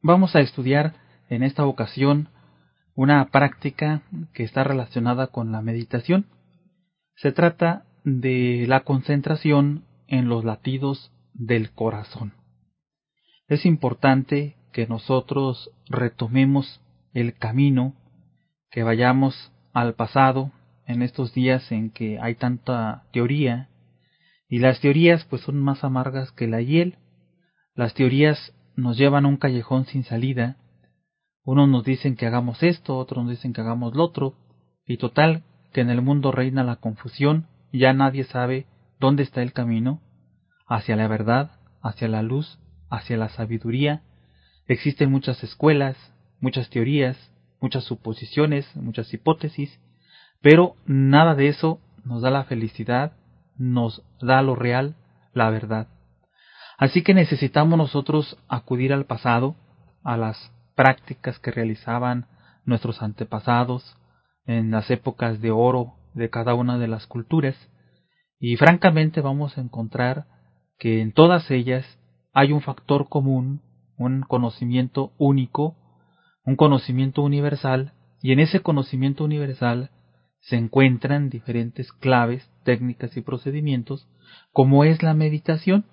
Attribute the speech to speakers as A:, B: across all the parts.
A: Vamos a estudiar en esta ocasión una práctica que está relacionada con la meditación. Se trata de la concentración en los latidos del corazón. Es importante que nosotros retomemos el camino, que vayamos al pasado en estos días en que hay tanta teoría, y las teorías pues son más amargas que la hiel. Las teorías nos llevan a un callejón sin salida. Unos nos dicen que hagamos esto, otros nos dicen que hagamos lo otro, y total que en el mundo reina la confusión, ya nadie sabe dónde está el camino, hacia la verdad, hacia la luz, hacia la sabiduría. Existen muchas escuelas, muchas teorías, muchas suposiciones, muchas hipótesis, pero nada de eso nos da la felicidad, nos da lo real, la verdad. Así que necesitamos nosotros acudir al pasado, a las prácticas que realizaban nuestros antepasados en las épocas de oro de cada una de las culturas, y francamente vamos a encontrar que en todas ellas hay un factor común, un conocimiento único, un conocimiento universal, y en ese conocimiento universal se encuentran diferentes claves, técnicas y procedimientos, como es la meditación.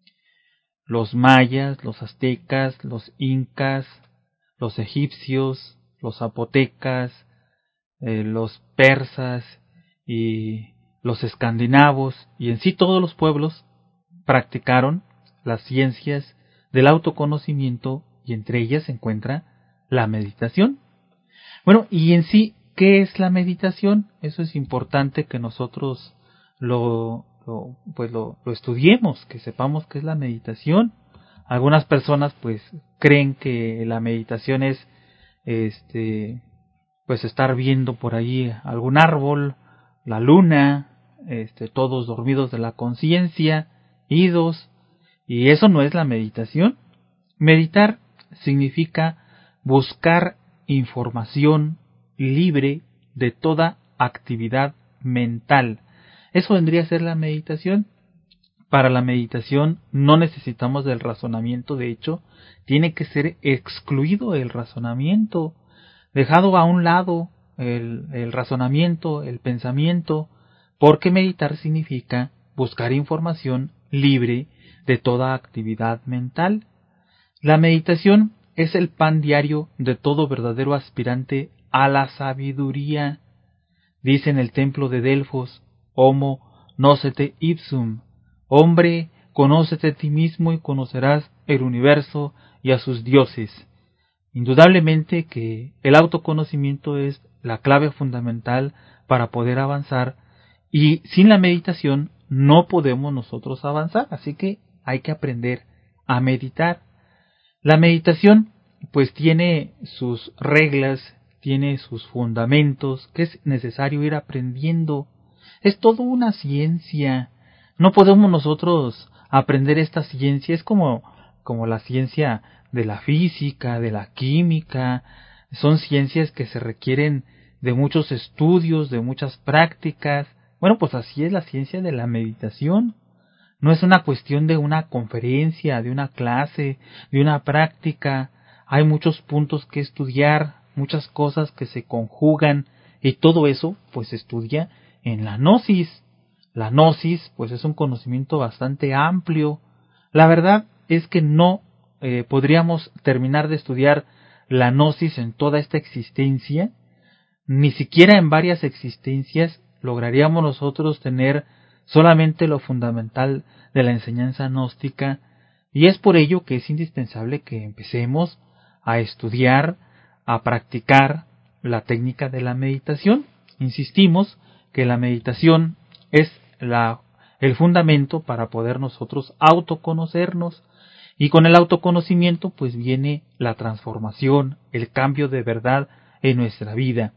A: Los mayas, los aztecas, los incas, los egipcios, los zapotecas, los persas y los escandinavos, y en sí todos los pueblos practicaron las ciencias del autoconocimiento, y entre ellas se encuentra la meditación. Bueno, y en sí, ¿qué es la meditación? Eso es importante que nosotros lo estudiemos, que sepamos qué es la meditación. Algunas personas pues creen que la meditación es pues estar viendo por ahí algún árbol, la luna, todos dormidos de la conciencia, idos, y eso no es la meditación. Meditar significa buscar información libre de toda actividad mental. Eso vendría a ser la meditación. Para la meditación no necesitamos del razonamiento, de hecho, tiene que ser excluido el razonamiento, dejado a un lado el razonamiento, el pensamiento, porque meditar significa buscar información libre de toda actividad mental. La meditación es el pan diario de todo verdadero aspirante a la sabiduría. Dice en el templo de Delfos: Homo nocete ipsum. Hombre, conócete a ti mismo y conocerás el universo y a sus dioses. Indudablemente que el autoconocimiento es la clave fundamental para poder avanzar, y sin la meditación no podemos nosotros avanzar, así que hay que aprender a meditar. La meditación pues tiene sus reglas, tiene sus fundamentos, que es necesario ir aprendiendo. Es toda una ciencia. No podemos nosotros aprender esta ciencia, es como la ciencia de la física, de la química. Son ciencias que se requieren de muchos estudios, de muchas prácticas. Bueno, pues así es la ciencia de la meditación. No es una cuestión de una conferencia, de una clase, de una práctica. Hay muchos puntos que estudiar, muchas cosas que se conjugan, y todo eso pues se estudia en la gnosis. La gnosis pues es un conocimiento bastante amplio. La verdad es que no podríamos terminar de estudiar la gnosis en toda esta existencia. Ni siquiera en varias existencias lograríamos nosotros tener solamente lo fundamental de la enseñanza gnóstica, y es por ello que es indispensable que empecemos a estudiar, a practicar la técnica de la meditación. Insistimos que la meditación es el fundamento para poder nosotros autoconocernos, y con el autoconocimiento pues viene la transformación, el cambio de verdad en nuestra vida.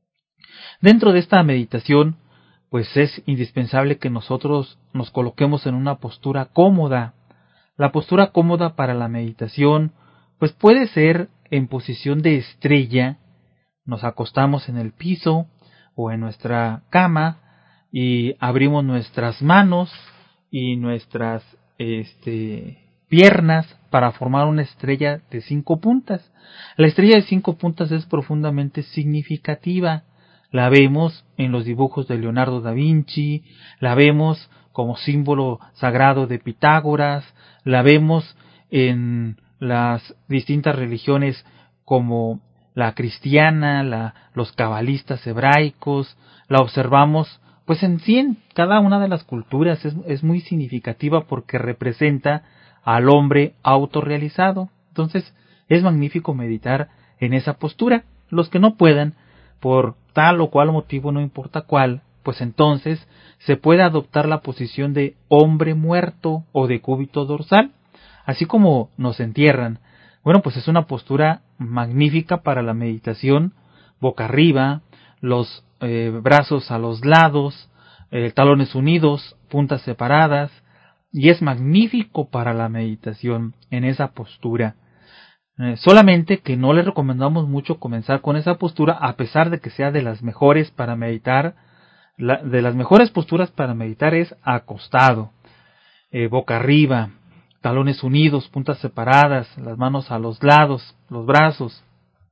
A: Dentro de esta meditación, pues es indispensable que nosotros nos coloquemos en una postura cómoda. La postura cómoda para la meditación, pues puede ser en posición de estrella. Nos acostamos en el piso o en nuestra cama y abrimos nuestras manos y nuestras piernas para formar una estrella de 5 puntas. La estrella de 5 puntas es profundamente significativa. La vemos en los dibujos de Leonardo da Vinci, la vemos como símbolo sagrado de Pitágoras, la vemos en las distintas religiones como la cristiana, los cabalistas hebraicos, la observamos pues en sí en cada una de las culturas. Es muy significativa porque representa al hombre autorrealizado. Entonces es magnífico meditar en esa postura. Los que no puedan, por tal o cual motivo, no importa cuál, pues entonces se puede adoptar la posición de hombre muerto o de cúbito dorsal, así como nos entierran. Bueno, pues es una postura magnífica para la meditación, boca arriba, los brazos a los lados, talones unidos, puntas separadas, y es magnífico para la meditación en esa postura. Solamente que no le recomendamos mucho comenzar con esa postura, a pesar de que sea de las mejores para meditar. De las mejores posturas para meditar es acostado, boca arriba, talones unidos, puntas separadas, las manos a los lados, los brazos.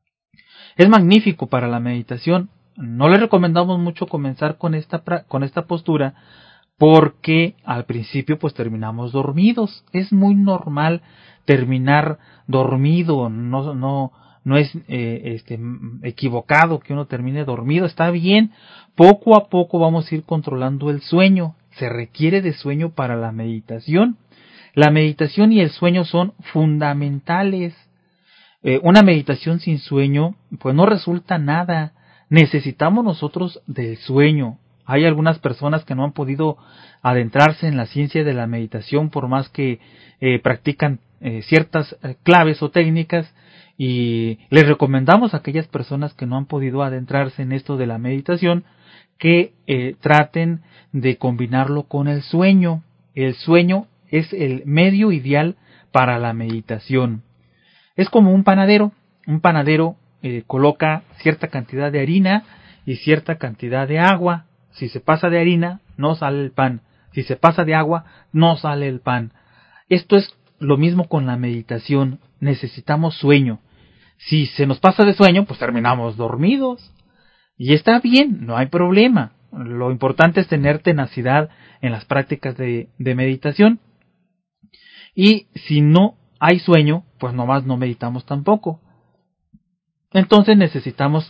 A: Es magnífico para la meditación. No le recomendamos mucho comenzar con esta postura, porque al principio pues terminamos dormidos. Es muy normal terminar dormido, no es equivocado que uno termine dormido, está bien. Poco a poco vamos a ir controlando el sueño. Se requiere de sueño para la meditación. La meditación y el sueño son fundamentales. Una meditación sin sueño pues no resulta nada. Necesitamos nosotros del sueño. Hay algunas personas que no han podido adentrarse en la ciencia de la meditación por más que practican ciertas claves o técnicas, y les recomendamos a aquellas personas que no han podido adentrarse en esto de la meditación que traten de combinarlo con el sueño. El sueño es el medio ideal para la meditación. Es como un panadero. Un panadero coloca cierta cantidad de harina y cierta cantidad de agua. Si se pasa de harina, no sale el pan. Si se pasa de agua, no sale el pan. Esto es lo mismo con la meditación. Necesitamos sueño. Si se nos pasa de sueño, pues terminamos dormidos. Y está bien, no hay problema. Lo importante es tener tenacidad en las prácticas de meditación. Y si no hay sueño, pues nomás no meditamos tampoco. Entonces necesitamos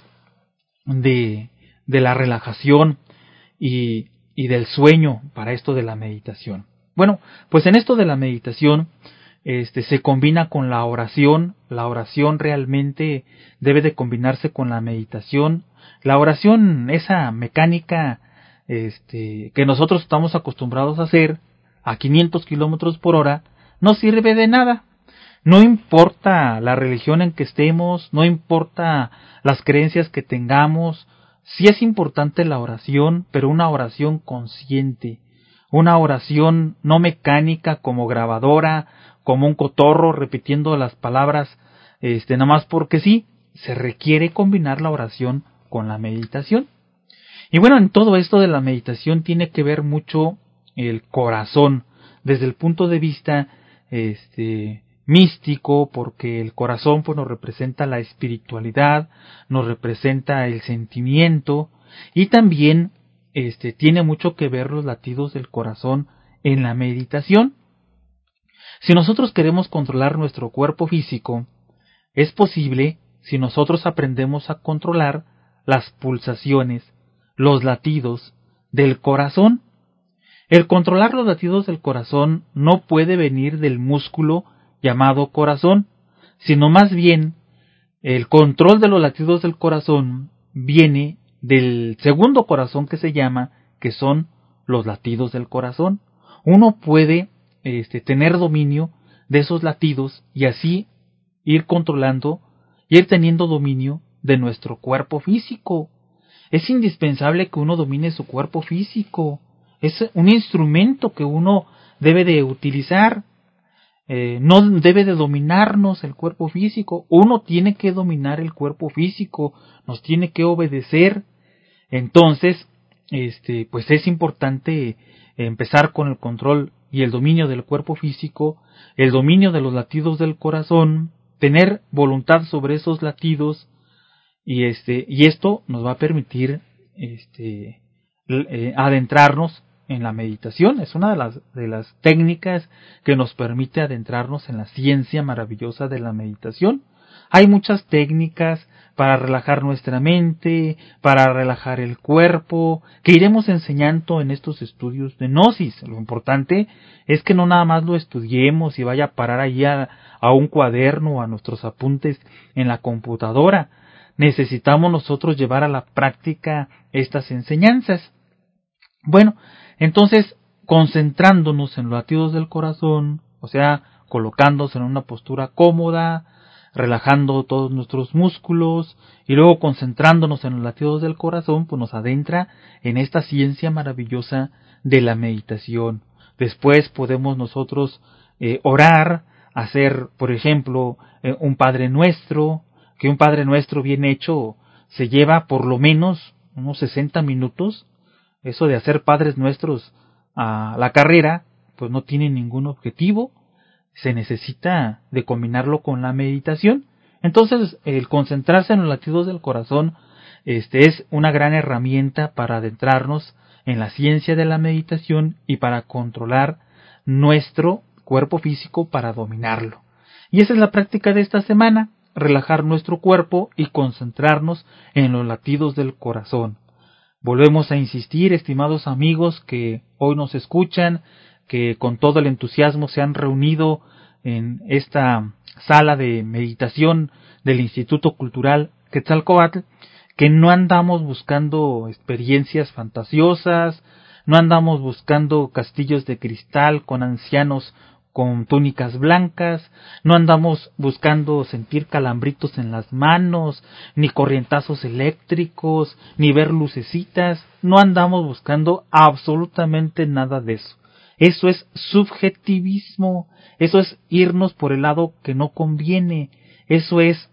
A: de la relajación y del sueño para esto de la meditación. Bueno, pues en esto de la meditación se combina con la oración. La oración realmente debe de combinarse con la meditación. La oración, esa mecánica que nosotros estamos acostumbrados a hacer a 500 kilómetros por hora, no sirve de nada. No importa la religión en que estemos, no importa las creencias que tengamos. Sí es importante la oración, pero una oración consciente, una oración no mecánica como grabadora, como un cotorro repitiendo las palabras nada más porque sí. Se requiere combinar la oración con la meditación. Y bueno, en todo esto de la meditación tiene que ver mucho el corazón, desde el punto de vista místico, porque el corazón pues nos representa la espiritualidad, nos representa el sentimiento, y también tiene mucho que ver los latidos del corazón en la meditación. Si nosotros queremos controlar nuestro cuerpo físico, es posible si nosotros aprendemos a controlar las pulsaciones, los latidos del corazón. El controlar los latidos del corazón no puede venir del músculo llamado corazón, sino más bien el control de los latidos del corazón viene del segundo corazón que se llama, que son los latidos del corazón. Uno puede tener dominio de esos latidos y así ir controlando y ir teniendo dominio de nuestro cuerpo físico. Es indispensable que uno domine su cuerpo físico. Es un instrumento que uno debe de utilizar. No debe de dominarnos el cuerpo físico. Uno tiene que dominar el cuerpo físico. Nos tiene que obedecer. Entonces, pues es importante empezar con el control y el dominio del cuerpo físico, el dominio de los latidos del corazón, tener voluntad sobre esos latidos, y esto nos va a permitir adentrarnos en la meditación. Es una de las técnicas que nos permite adentrarnos en la ciencia maravillosa de la meditación. Hay muchas técnicas para relajar nuestra mente, para relajar el cuerpo, que iremos enseñando en estos estudios de Gnosis. Lo importante es que no nada más lo estudiemos y vaya a parar ahí a un cuaderno o a nuestros apuntes en la computadora. Necesitamos nosotros llevar a la práctica estas enseñanzas. Bueno, entonces, concentrándonos en los latidos del corazón, o sea, colocándose en una postura cómoda, relajando todos nuestros músculos y luego concentrándonos en los latidos del corazón, pues nos adentra en esta ciencia maravillosa de la meditación. Después podemos nosotros orar, hacer, por ejemplo, un Padre Nuestro, que un Padre Nuestro bien hecho se lleva por lo menos unos 60 minutos. Eso de hacer Padres Nuestros a la carrera, pues no tiene ningún objetivo. Se necesita de combinarlo con la meditación. Entonces, el concentrarse en los latidos del corazón es una gran herramienta para adentrarnos en la ciencia de la meditación y para controlar nuestro cuerpo físico, para dominarlo. Y esa es la práctica de esta semana, relajar nuestro cuerpo y concentrarnos en los latidos del corazón. Volvemos a insistir, estimados amigos que hoy nos escuchan, que con todo el entusiasmo se han reunido en esta sala de meditación del Instituto Cultural Quetzalcóatl, que no andamos buscando experiencias fantasiosas, no andamos buscando castillos de cristal con ancianos con túnicas blancas, no andamos buscando sentir calambritos en las manos, ni corrientazos eléctricos, ni ver lucecitas, no andamos buscando absolutamente nada de eso. Eso es subjetivismo, eso es irnos por el lado que no conviene, eso es,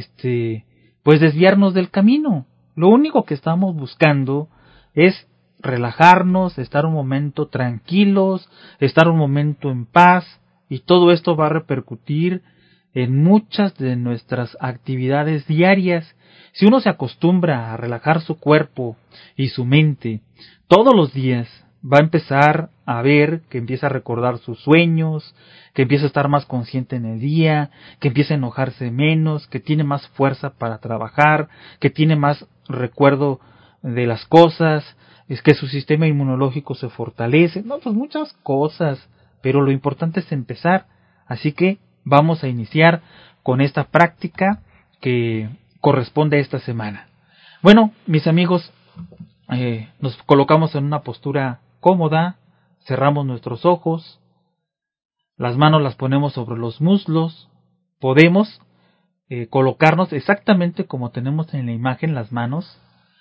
A: pues desviarnos del camino. Lo único que estamos buscando es relajarnos, estar un momento tranquilos, estar un momento en paz, y todo esto va a repercutir en muchas de nuestras actividades diarias. Si uno se acostumbra a relajar su cuerpo y su mente todos los días, va a empezar a ver que empieza a recordar sus sueños, que empieza a estar más consciente en el día, que empieza a enojarse menos, que tiene más fuerza para trabajar, que tiene más recuerdo de las cosas, es que su sistema inmunológico se fortalece, no, pues muchas cosas, pero lo importante es empezar. Así que vamos a iniciar con esta práctica que corresponde a esta semana. Bueno, mis amigos, nos colocamos en una postura cómoda, cerramos nuestros ojos, las manos las ponemos sobre los muslos, podemos colocarnos exactamente como tenemos en la imagen las manos,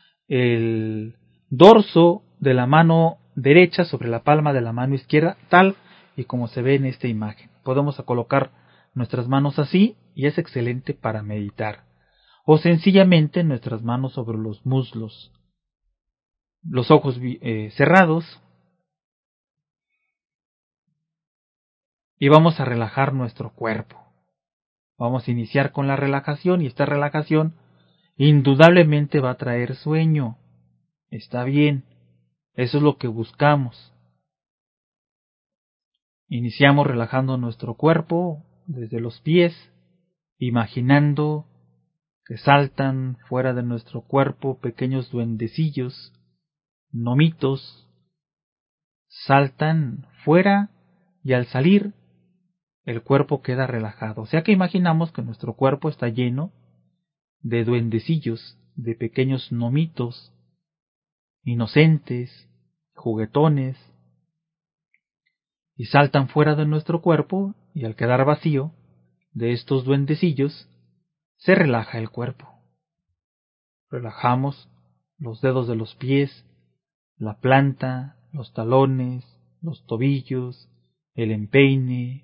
A: el dorso de la mano derecha sobre la palma de la mano izquierda, tal y como se ve en esta imagen. Podemos colocar nuestras manos así y es excelente para meditar. O sencillamente nuestras manos sobre los muslos, los ojos cerrados, y vamos a relajar nuestro cuerpo. Vamos a iniciar con la relajación y esta relajación indudablemente va a traer sueño. Está bien, eso es lo que buscamos. Iniciamos relajando nuestro cuerpo desde los pies, imaginando que saltan fuera de nuestro cuerpo pequeños duendecillos, gnomitos, saltan fuera y al salir el cuerpo queda relajado. O sea que imaginamos que nuestro cuerpo está lleno de duendecillos, de pequeños gnomitos, inocentes, juguetones, y saltan fuera de nuestro cuerpo, y al quedar vacío de estos duendecillos, se relaja el cuerpo. Relajamos los dedos de los pies, la planta, los talones, los tobillos, el empeine.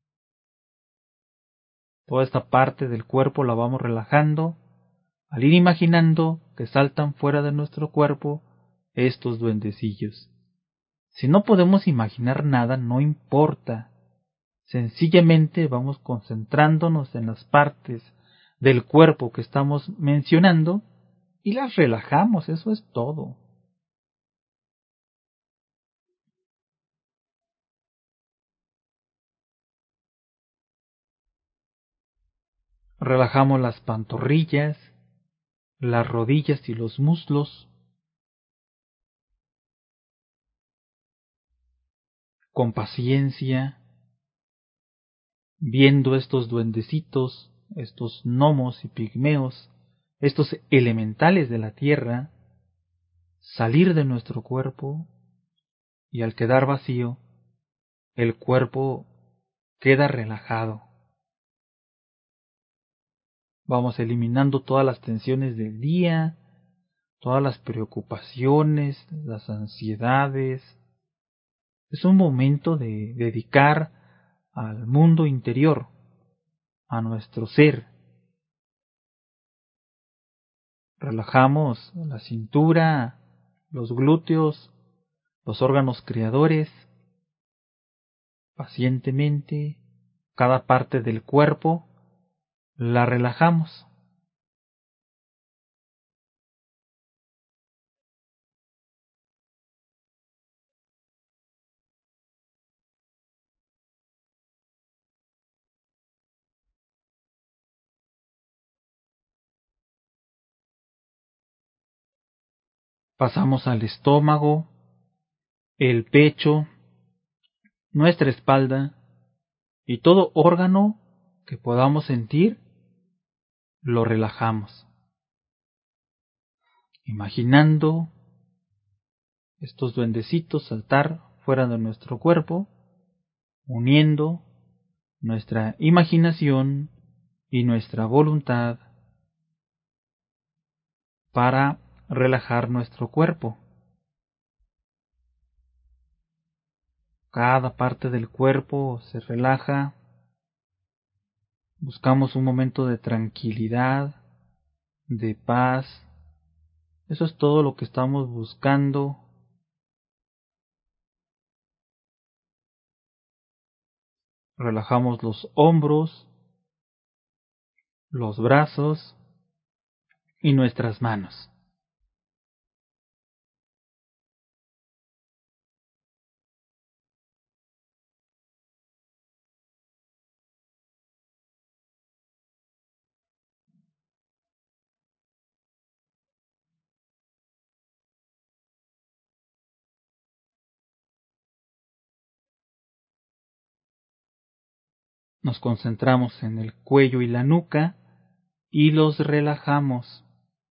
A: Toda esta parte del cuerpo la vamos relajando al ir imaginando que saltan fuera de nuestro cuerpo estos duendecillos. Si no podemos imaginar nada, no importa. Sencillamente vamos concentrándonos en las partes del cuerpo que estamos mencionando y las relajamos, eso es todo. Relajamos las pantorrillas, las rodillas y los muslos, con paciencia, viendo estos duendecitos, estos gnomos y pigmeos, estos elementales de la tierra, salir de nuestro cuerpo, y al quedar vacío, el cuerpo queda relajado. Vamos eliminando todas las tensiones del día, todas las preocupaciones, las ansiedades. Es un momento de dedicar al mundo interior, a nuestro ser. Relajamos la cintura, los glúteos, los órganos creadores, pacientemente, cada parte del cuerpo, la relajamos. Pasamos al estómago, el pecho, nuestra espalda y todo órgano que podamos sentir, lo relajamos. Imaginando estos duendecitos saltar fuera de nuestro cuerpo, uniendo nuestra imaginación y nuestra voluntad para relajar nuestro cuerpo. Cada parte del cuerpo se relaja. Buscamos un momento de tranquilidad, de paz. Eso es todo lo que estamos buscando. Relajamos los hombros, los brazos y nuestras manos. Nos concentramos en el cuello y la nuca y los relajamos.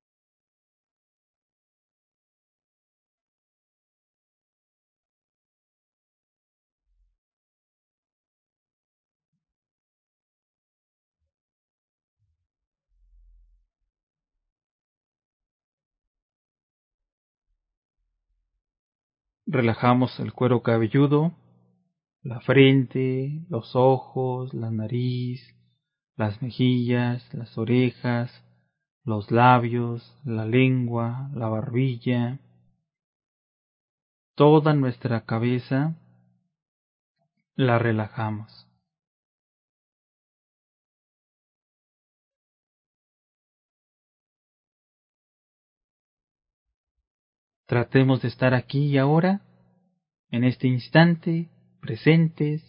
A: Relajamos el cuero cabelludo, la frente, los ojos, la nariz, las mejillas, las orejas, los labios, la lengua, la barbilla, toda nuestra cabeza la relajamos. Tratemos de estar aquí y ahora, en este instante, presentes.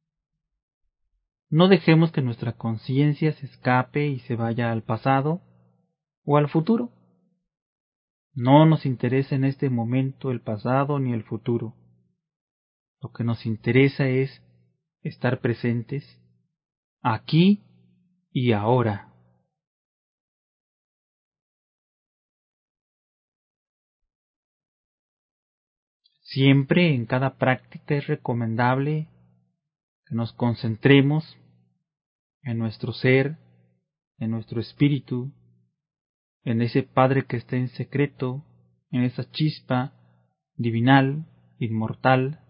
A: No dejemos que nuestra conciencia se escape y se vaya al pasado o al futuro. No nos interesa en este momento el pasado ni el futuro. Lo que nos interesa es estar presentes aquí y ahora. Siempre en cada práctica es recomendable que nos concentremos en nuestro ser, en nuestro espíritu, en ese Padre que está en secreto, en esa chispa divinal, inmortal,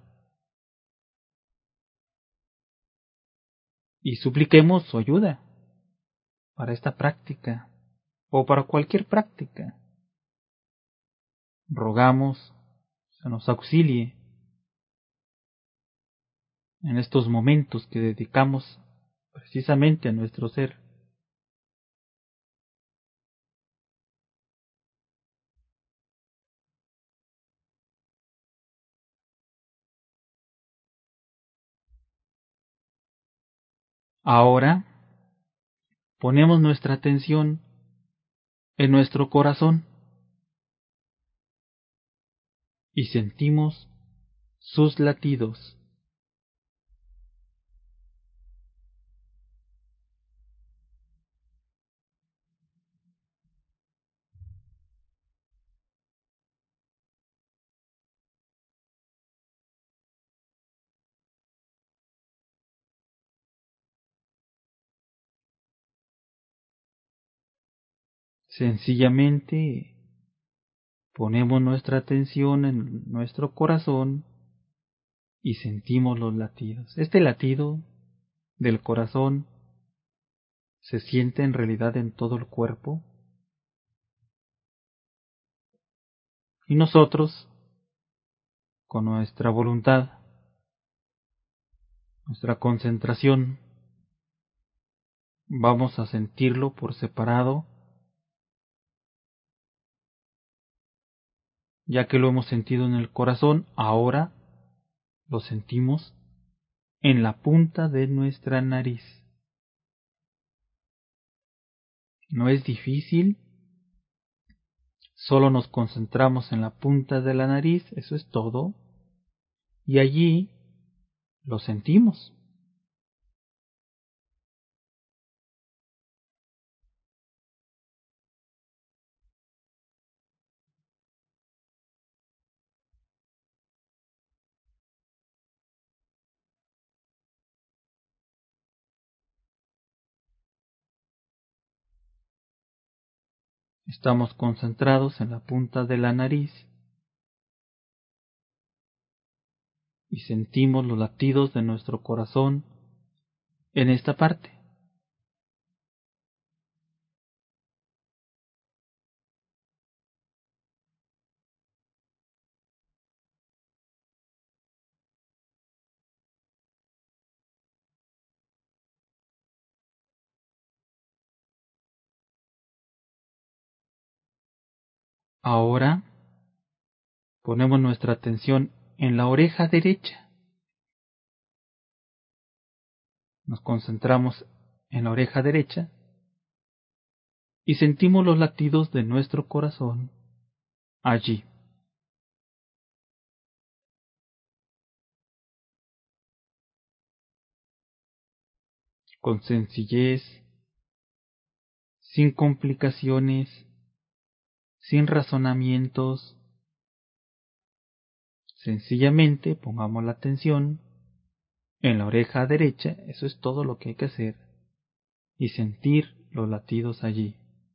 A: y supliquemos su ayuda para esta práctica o para cualquier práctica. Rogamos se nos auxilie en estos momentos que dedicamos precisamente a nuestro ser. Ahora ponemos nuestra atención en nuestro corazón y sentimos sus latidos. Sencillamente ponemos nuestra atención en nuestro corazón y sentimos los latidos. Este latido del corazón se siente en realidad en todo el cuerpo y nosotros, con nuestra voluntad, nuestra concentración, vamos a sentirlo por separado, ya que lo hemos sentido en el corazón, ahora lo sentimos en la punta de nuestra nariz. No es difícil, solo nos concentramos en la punta de la nariz, eso es todo, y allí lo sentimos. Estamos concentrados en la punta de la nariz y sentimos los latidos de nuestro corazón en esta parte. Ahora ponemos nuestra atención en la oreja derecha. Nos concentramos en la oreja derecha y sentimos los latidos de nuestro corazón allí. Con sencillez, sin complicaciones, sin razonamientos, sencillamente pongamos la atención en la oreja derecha, eso es todo lo que hay que hacer, y sentir los latidos allí.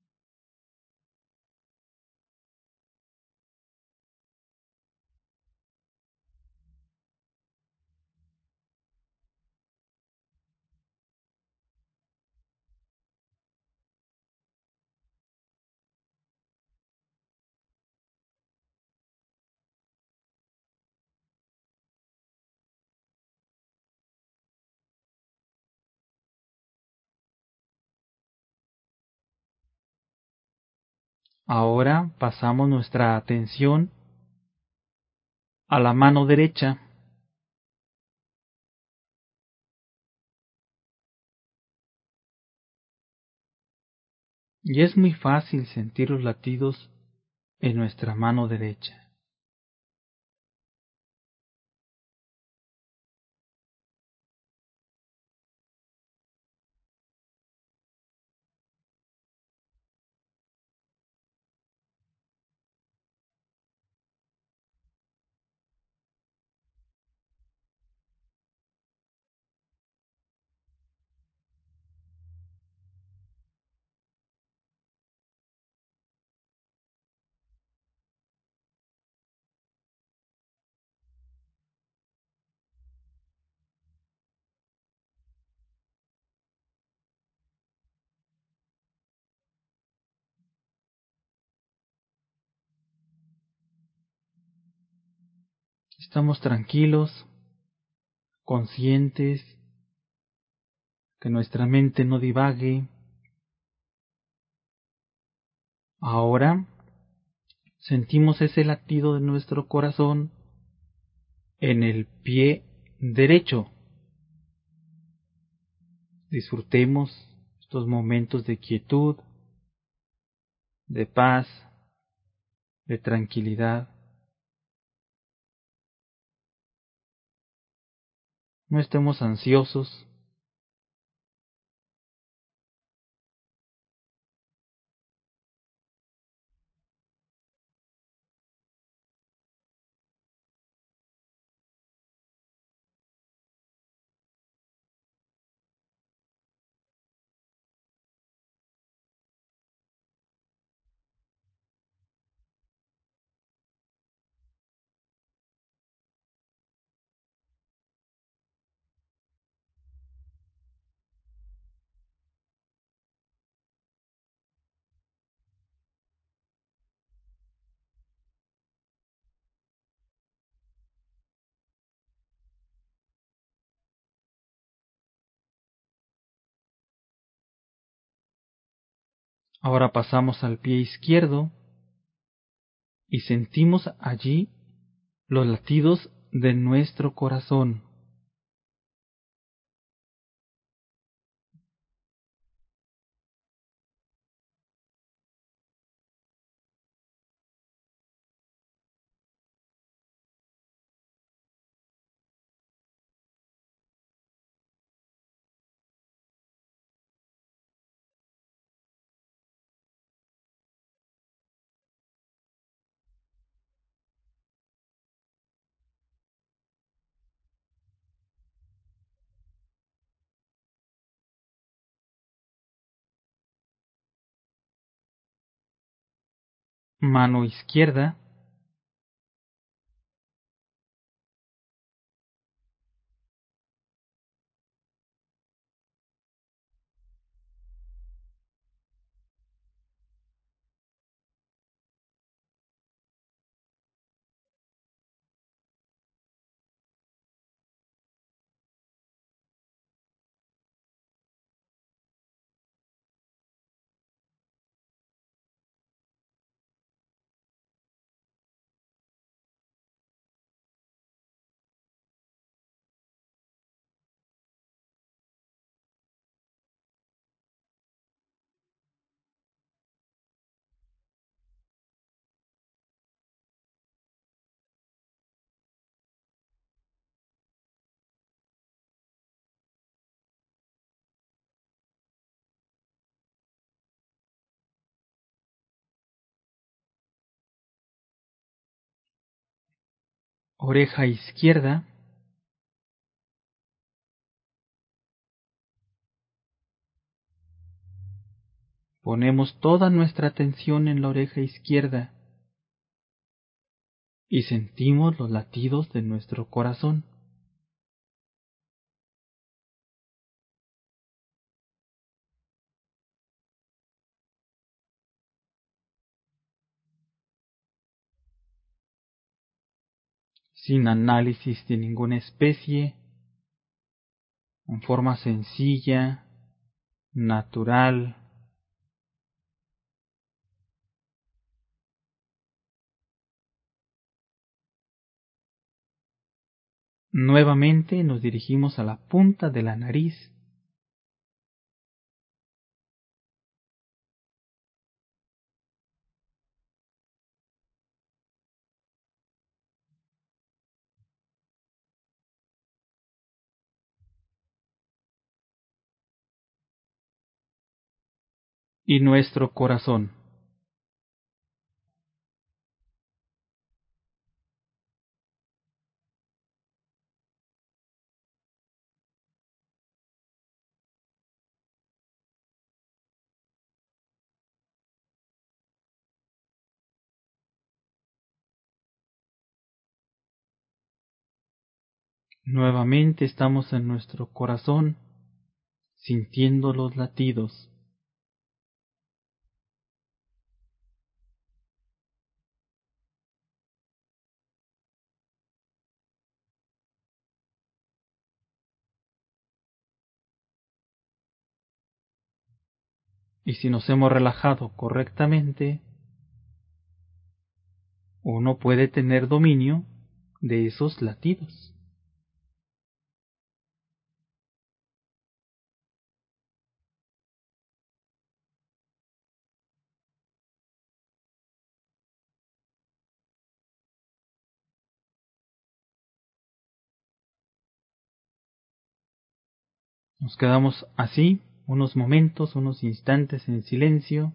A: Ahora pasamos nuestra atención a la mano derecha. Y es muy fácil sentir los latidos en nuestra mano derecha. Estamos tranquilos, conscientes, que nuestra mente no divague. Ahora sentimos ese latido de nuestro corazón en el pie derecho. Disfrutemos estos momentos de quietud, de paz, de tranquilidad. No estemos ansiosos. Ahora pasamos al pie izquierdo y sentimos allí los latidos de nuestro corazón. Mano izquierda, oreja izquierda, ponemos toda nuestra atención en la oreja izquierda y sentimos los latidos de nuestro corazón. Sin análisis de ninguna especie, en forma sencilla, natural. Nuevamente nos dirigimos a la punta de la nariz y nuestro corazón. Nuevamente estamos en nuestro corazón, sintiendo los latidos. Y si nos hemos relajado correctamente, uno puede tener dominio de esos latidos. Nos quedamos así unos momentos, unos instantes en silencio.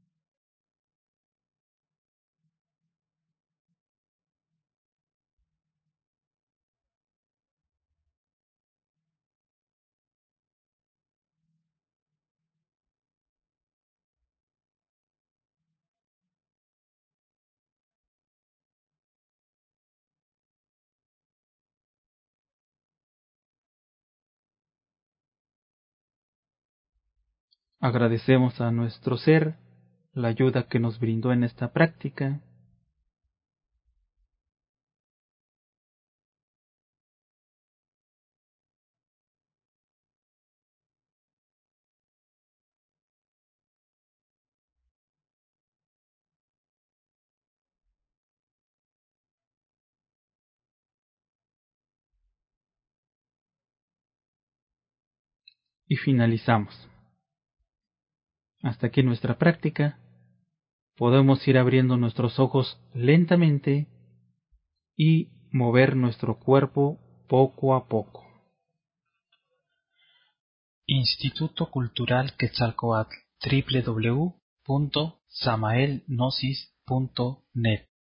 A: Agradecemos a nuestro ser la ayuda que nos brindó en esta práctica. Y finalizamos. Hasta aquí nuestra práctica. Podemos ir abriendo nuestros ojos lentamente y mover nuestro cuerpo poco a poco. Instituto Cultural Quetzalcóatl, www.samaelgnosis.net